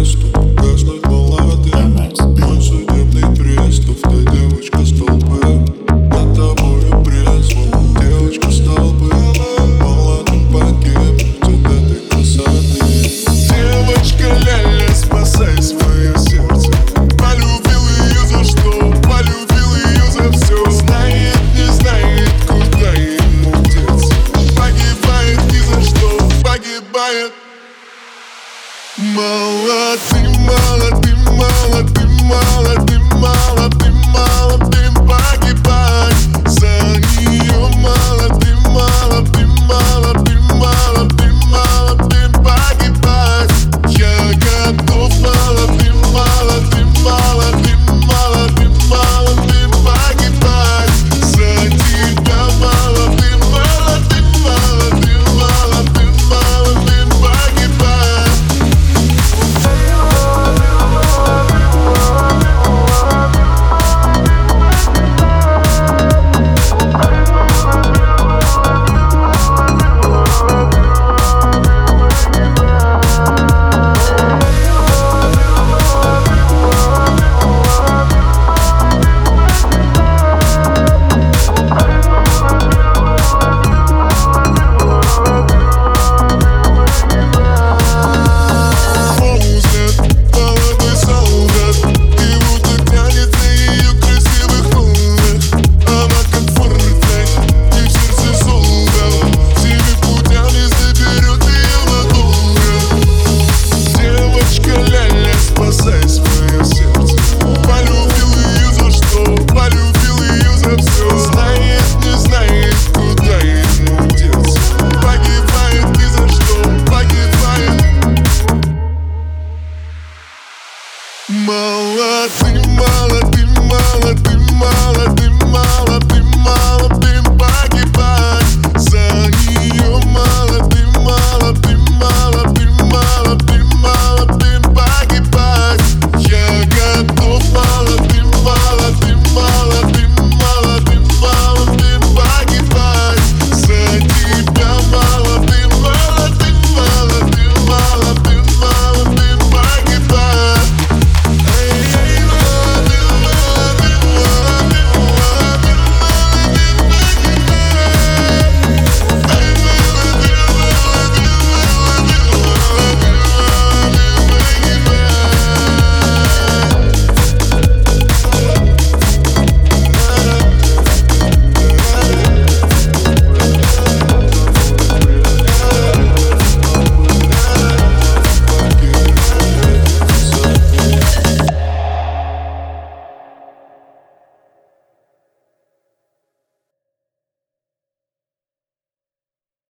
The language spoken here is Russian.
преступ, гаснуть молодым. Мой судебный приступ, ты девочка с толпы. Над тобою трезвым, девочка с толпы. Молодым погибнуть от этой красоты. Девочка ля-ля, спасай свое сердце. Полюбил ее за что? Полюбил ее за все. Знает, не знает, куда ему деться. Погибает ни за что, погибает. Молодым, молодым, молодым, молодым, молодым.